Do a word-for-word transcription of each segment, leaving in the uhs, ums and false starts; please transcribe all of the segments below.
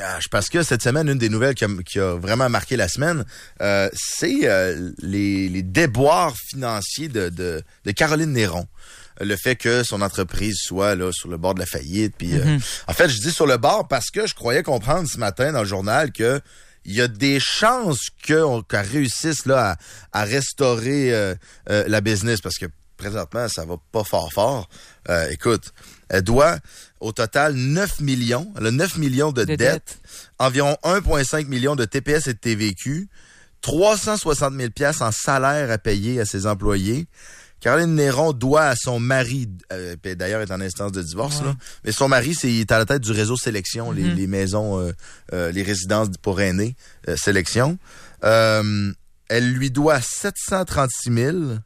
gosh, parce que cette semaine, une des nouvelles qui a, qui a vraiment marqué la semaine, euh, c'est euh, les, les déboires financiers de, de, de Caroline Néron. Le fait que son entreprise soit là sur le bord de la faillite. Puis, mm-hmm. euh, en fait, je dis sur le bord parce que je croyais comprendre ce matin dans le journal que il y a des chances qu'on, qu'on réussisse là à, à restaurer euh, euh, la business parce que présentement, ça va pas fort fort. Euh, écoute, elle doit au total neuf millions. Elle a neuf millions de, de dettes, dette. Environ un virgule cinq million de T P S et de T V Q, trois cent soixante mille dollars en salaire à payer à ses employés. Caroline Néron doit à son mari, euh, d'ailleurs est en instance de divorce, ouais. là, mais son mari, c'est, il est à la tête du réseau Sélection, mm-hmm. les, les maisons, euh, euh, les résidences pour aînés, euh, Sélection. Euh, elle lui doit sept cent trente-six mille.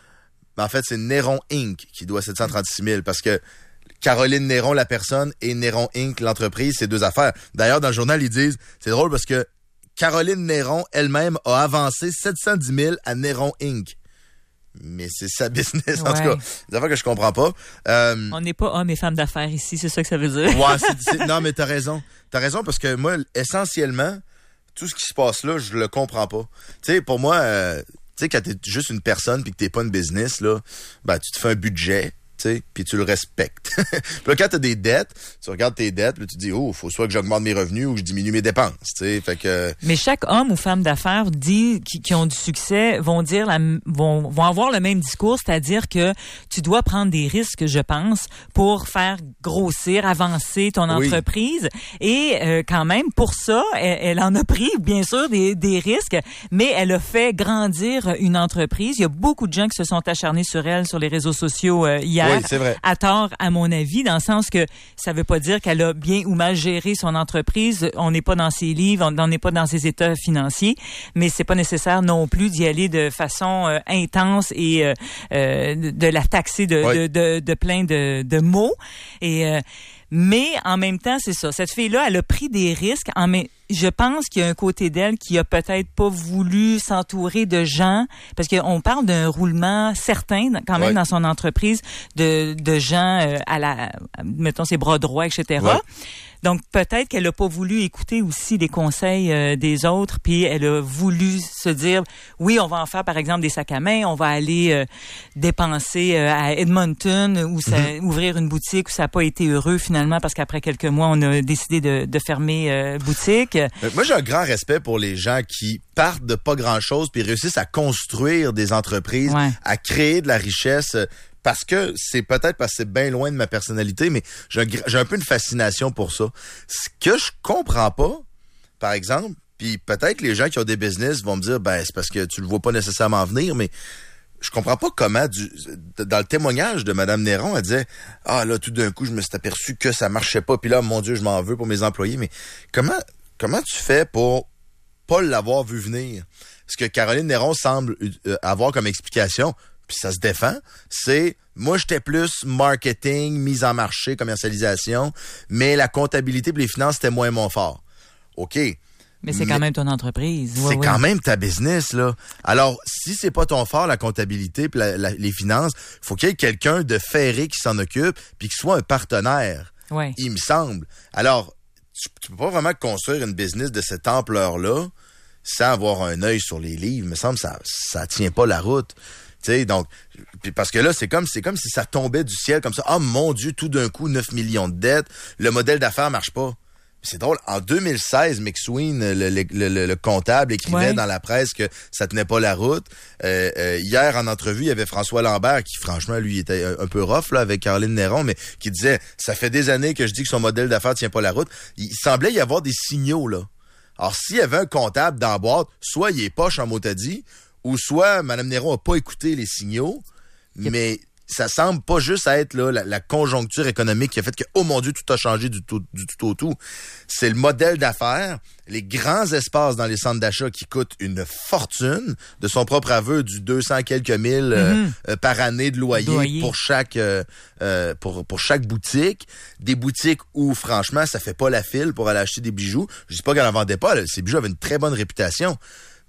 En fait, c'est Néron Incorporated qui doit sept cent trente-six mille parce que Caroline Néron, la personne, et Néron Incorporated, l'entreprise, c'est deux affaires. D'ailleurs, dans le journal, ils disent, c'est drôle parce que Caroline Néron elle-même a avancé sept cent dix mille à Néron Incorporated. Mais c'est sa business, en ouais. tout cas. Des affaires que je comprends pas. Euh, On n'est pas hommes et femmes d'affaires ici, c'est ça que ça veut dire. Ouais, c'est, c'est, non, mais t'as raison. T'as raison parce que moi, essentiellement, tout ce qui se passe là, je le comprends pas. Tu sais, pour moi, euh, tu sais, quand t'es juste une personne puis que t'es pas une business, là, ben, tu te fais un budget. Puis tu le respectes. Puis là, quand tu as des dettes, tu regardes tes dettes, là, tu te dis, oh, il faut soit que j'augmente mes revenus ou que je diminue mes dépenses. Fait que... Mais chaque homme ou femme d'affaires dit qui, qui ont du succès vont dire la, vont, vont avoir le même discours, c'est-à-dire que tu dois prendre des risques, je pense, pour faire grossir, avancer ton oui. entreprise. Et euh, quand même, pour ça, elle, elle en a pris, bien sûr, des, des risques, mais elle a fait grandir une entreprise. Il y a beaucoup de gens qui se sont acharnés sur elle sur les réseaux sociaux euh, hier. Oui, c'est vrai. À tort, à mon avis, dans le sens que ça veut pas dire qu'elle a bien ou mal géré son entreprise. On n'est pas dans ses livres, on n'est pas dans ses états financiers, mais c'est pas nécessaire non plus d'y aller de façon euh, intense et euh, euh, de, de la taxer de, oui. de, de, de plein de, de mots. Et euh, mais en même temps, c'est ça. Cette fille-là, elle a pris des risques. En même Je pense qu'il y a un côté d'elle qui a peut-être pas voulu s'entourer de gens, parce qu'on parle d'un roulement certain quand même ouais. dans son entreprise de, de gens euh, à la, mettons ses bras droits, et cetera. Ouais. Donc peut-être qu'elle a pas voulu écouter aussi les conseils euh, des autres, puis elle a voulu se dire oui, on va en faire par exemple des sacs à main, on va aller euh, dépenser euh, à Edmonton ou ça, mm-hmm. ouvrir une boutique où ça n'a pas été heureux finalement parce qu'après quelques mois on a décidé de, de fermer euh, boutique. Moi, j'ai un grand respect pour les gens qui partent de pas grand-chose puis réussissent à construire des entreprises, ouais. à créer de la richesse. Parce que c'est peut-être parce que c'est bien loin de ma personnalité, mais j'ai un, j'ai un peu une fascination pour ça. Ce que je comprends pas, par exemple, puis peut-être les gens qui ont des business vont me dire, ben c'est parce que tu le vois pas nécessairement venir, mais je comprends pas comment, du, dans le témoignage de Mme Néron, elle disait, ah là, tout d'un coup, je me suis aperçu que ça marchait pas, puis là, mon Dieu, je m'en veux pour mes employés, mais comment... Comment tu fais pour pas l'avoir vu venir? Ce que Caroline Néron semble euh, avoir comme explication, puis ça se défend, c'est moi j'étais plus marketing, mise en marché, commercialisation, mais la comptabilité et les finances c'était moins mon fort. OK. Mais c'est mais, quand même ton entreprise. C'est ouais, quand ouais. même ta business, là. Alors, si c'est pas ton fort, la comptabilité puis la, la, les finances, faut qu'il y ait quelqu'un de ferré qui s'en occupe puis qui soit un partenaire. Ouais. Il me semble. Alors, tu, tu peux pas vraiment construire une business de cette ampleur-là sans avoir un œil sur les livres. Il me semble que ça, ça tient pas la route. Tu sais, donc, parce que là, c'est comme, c'est comme si ça tombait du ciel comme ça. Ah, oh, mon Dieu, tout d'un coup, neuf millions de dettes. Le modèle d'affaires marche pas. C'est drôle. En deux mille seize, McSween, le, le, le, le comptable, écrivait ouais. dans la presse que ça tenait pas la route. Euh, euh, hier, en entrevue, il y avait François Lambert qui, franchement, lui, était un, un peu rough là avec Caroline Néron, mais qui disait, ça fait des années que je dis que son modèle d'affaires tient pas la route. Il semblait y avoir des signaux, là. Alors, s'il y avait un comptable dans la boîte, soit il est poche en motadie, ou soit Mme Néron a pas écouté les signaux, yep. mais ça semble pas juste être là, la, la conjoncture économique qui a fait que, oh mon Dieu, tout a changé du tout, du tout au tout. C'est le modèle d'affaires, les grands espaces dans les centres d'achat qui coûtent une fortune, de son propre aveu, du deux cents quelques mille mm-hmm. euh, par année de loyer, loyer. pour chaque euh, euh, pour pour chaque boutique. Des boutiques où, franchement, ça fait pas la file pour aller acheter des bijoux. Je dis pas qu'elle en vendait pas, là, ces bijoux avaient une très bonne réputation.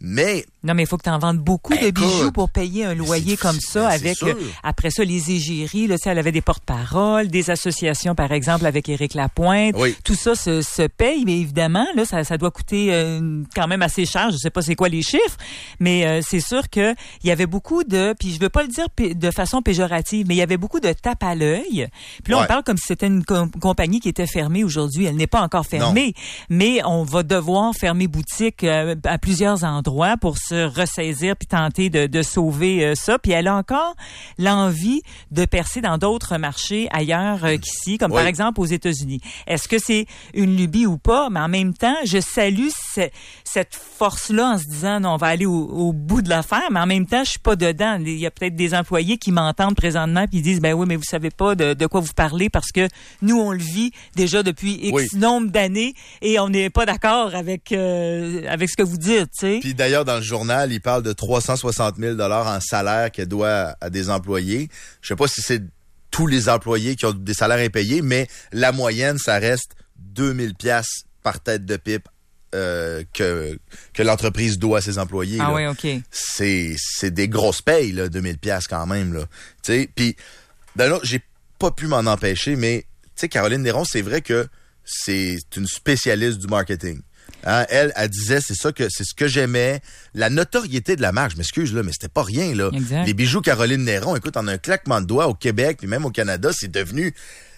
Mais non, mais il faut que tu en vendes beaucoup écoute, de bijoux pour payer un loyer comme ça. Ben, avec sûr. Après ça, les égéries, là, tu sais, elle avait des porte-paroles, des associations, par exemple, avec Éric Lapointe. Oui. Tout ça se, se paye, mais évidemment, là, ça, ça doit coûter euh, quand même assez cher. Je sais pas c'est quoi les chiffres, mais euh, c'est sûr que il y avait beaucoup de, puis je veux pas le dire p- de façon péjorative, mais il y avait beaucoup de tape à l'œil. Puis là, Ouais. on parle comme si c'était une com- compagnie qui était fermée aujourd'hui. Elle n'est pas encore fermée, mais on va devoir fermer boutique euh, à plusieurs endroits pour se ressaisir puis tenter de, de sauver euh, ça. Puis elle a encore l'envie de percer dans d'autres marchés ailleurs euh, qu'ici, comme Oui. par exemple aux États-Unis. Est-ce que c'est une lubie ou pas? Mais en même temps, je salue ce- cette force-là en se disant, non, on va aller au, au bout de l'affaire, mais en même temps, je suis pas dedans. Il y a peut-être des employés qui m'entendent présentement puis ils disent, ben oui, mais vous savez pas de, de quoi vous parlez parce que nous, on le vit déjà depuis X Oui. nombre d'années et on n'est pas d'accord avec, euh, avec ce que vous dites, tu sais. Puis d'ailleurs, dans le journal, il parle de trois cent soixante mille dollars en salaire qu'elle doit à des employés. Je sais pas si c'est tous les employés qui ont des salaires impayés, mais la moyenne, ça reste deux mille piastres par tête de pipe euh, que que l'entreprise doit à ses employés. Ah là. oui, OK. C'est c'est des grosses payes, là, deux mille piastres quand même, là. Tu sais, puis d'un autre, j'ai pas pu m'en empêcher, mais tu sais, Caroline Néron, c'est vrai que c'est une spécialiste du marketing. Hein, elle, elle disait, c'est ça que c'est ce que j'aimais, la notoriété de la marque. Je m'excuse là, mais c'était pas rien là. Exact. Les bijoux Caroline Néron, écoute, en un claquement de doigts au Québec puis même au Canada, c'est devenu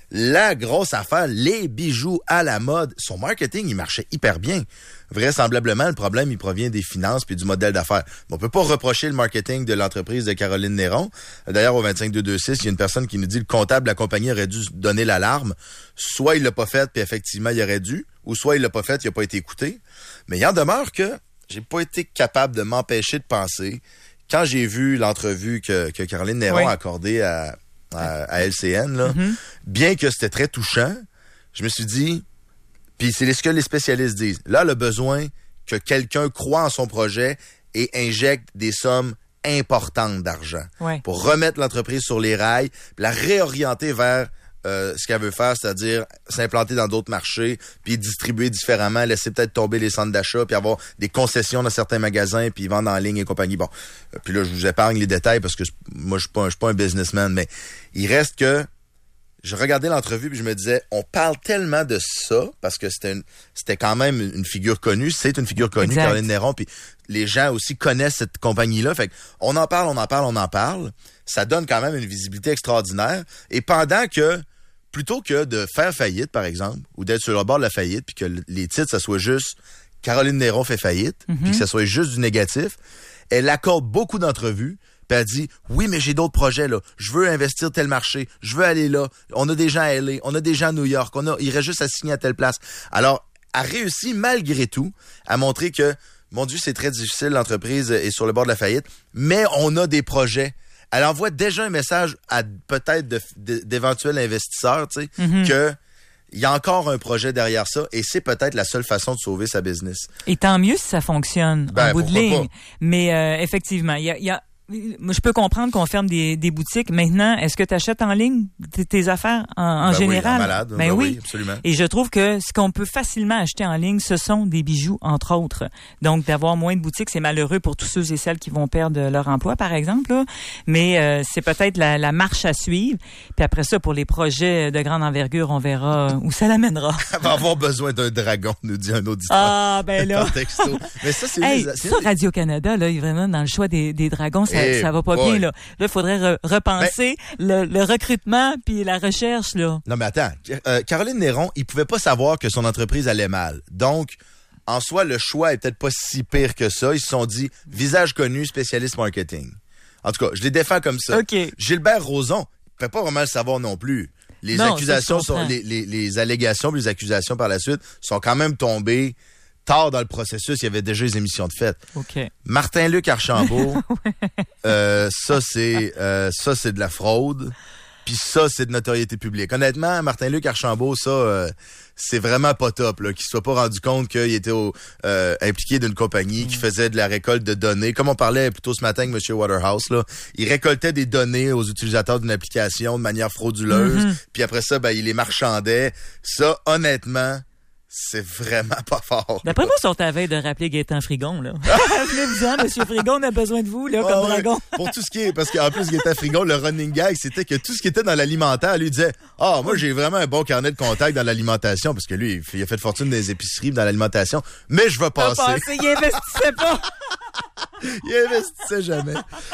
la grosse affaire, les bijoux à la mode. Son marketing, il marchait hyper bien. Vraisemblablement, le problème, il provient des finances puis du modèle d'affaires. Mais on peut pas reprocher le marketing de l'entreprise de Caroline Néron. D'ailleurs, au vingt-cinq deux deux six, il y a une personne qui nous dit le comptable de la compagnie aurait dû donner l'alarme. Soit il l'a pas fait, puis effectivement, il aurait dû, ou soit il l'a pas fait, il a pas été écouté. Mais il en demeure que j'ai pas été capable de m'empêcher de penser, quand j'ai vu l'entrevue que, que Caroline Néron Oui. a accordée à, à, à L C N, là, Mm-hmm. bien que c'était très touchant, je me suis dit, puis c'est ce que les spécialistes disent, là, elle a besoin que quelqu'un croit en son projet et injecte des sommes importantes d'argent Ouais. pour remettre l'entreprise sur les rails, puis la réorienter vers euh, ce qu'elle veut faire, c'est-à-dire s'implanter dans d'autres marchés, puis distribuer différemment, laisser peut-être tomber les centres d'achat, puis avoir des concessions dans certains magasins, puis vendre en ligne et compagnie. Bon, euh, puis là, je vous épargne les détails parce que moi, je suis pas, un- je suis pas un businessman, mais il reste que je regardais l'entrevue puis je me disais, on parle tellement de ça parce que c'était une, c'était quand même une figure connue, c'est une figure connue, Exact. Caroline Néron, puis les gens aussi connaissent cette compagnie-là. Fait on en parle, on en parle, on en parle. Ça donne quand même une visibilité extraordinaire. Et pendant que, plutôt que de faire faillite, par exemple, ou d'être sur le bord de la faillite, puis que le- les titres, ça soit juste Caroline Néron fait faillite, Mm-hmm. puis que ça soit juste du négatif, elle accorde beaucoup d'entrevues. Puis elle dit, oui, mais j'ai d'autres projets, là. Je veux investir tel marché. Je veux aller là. On a des gens à L A. On a des gens à New York. On a, il reste juste à signer à telle place. Alors, elle réussit, malgré tout, à montrer que, mon Dieu, c'est très difficile. L'entreprise est sur le bord de la faillite. Mais on a des projets. Elle envoie déjà un message à peut-être de- de- d'éventuels investisseurs, tu sais, Mm-hmm. que il y a encore un projet derrière ça et c'est peut-être la seule façon de sauver sa business. Et tant mieux si ça fonctionne Ben, en bout de pourquoi ligne. pas? Mais euh, effectivement, il y a, il y a moi, je peux comprendre qu'on ferme des, des boutiques. Maintenant, est-ce que tu achètes en ligne tes, tes affaires en, en Ben oui, général? en malade. Ben, Ben oui. oui, absolument. Et je trouve que ce qu'on peut facilement acheter en ligne, ce sont des bijoux, entre autres. Donc, d'avoir moins de boutiques, c'est malheureux pour tous ceux et celles qui vont perdre leur emploi, par exemple. Là. Mais euh, c'est peut-être la, la marche à suivre. Puis après ça, pour les projets de grande envergure, on verra où ça l'amènera. Elle va avoir besoin d'un dragon, nous dit un auditeur. Ah, ben là. Par texto. Mais ça, c'est Hey, les- c'est ça, les- Radio-Canada, là, vraiment, dans le choix des, des dragons, ça, Eh, ça va pas boy. bien, là. Là, il faudrait re- repenser le, le recrutement puis la recherche, là. Non, mais attends. Euh, Caroline Néron, il pouvait pas savoir que son entreprise allait mal. Donc, en soi, le choix est peut-être pas si pire que ça. Ils se sont dit, visage connu, spécialiste marketing. En tout cas, je les défends comme ça. OK. Gilbert Rozon, il pouvait pas vraiment le savoir non plus. Les Non, accusations ça, je sont, comprends. les, les, les allégations puis les accusations par la suite sont quand même tombées tard dans le processus. Il y avait déjà les émissions de fête. OK. Martin-Luc Archambault, euh, ça c'est euh, ça c'est de la fraude. Puis ça, c'est de notoriété publique. Honnêtement, Martin-Luc Archambault, ça, euh, c'est vraiment pas top, là, qu'il se soit pas rendu compte qu'il était au, euh, impliqué d'une compagnie qui faisait de la récolte de données. Comme on parlait plus tôt ce matin avec M. Waterhouse, là, il récoltait des données aux utilisateurs d'une application de manière frauduleuse. Mm-hmm. Puis après ça, ben, il les marchandait. Ça, honnêtement, c'est vraiment pas fort. D'après moi, ils sont à la veille de rappeler Gaétan Frigon, là. Venez-vous-en, Monsieur Frigon, on a besoin de vous, là, comme Ah ouais, dragon. Pour tout ce qui est, parce qu'en plus, Gaétan Frigon, le running gag, c'était que tout ce qui était dans l'alimentaire, lui disait, ah, moi, j'ai vraiment un bon carnet de contact dans l'alimentation, parce que lui, il a fait de fortune dans les épiceries, dans l'alimentation, mais je vais passer. Il investissait pas. Il investissait jamais.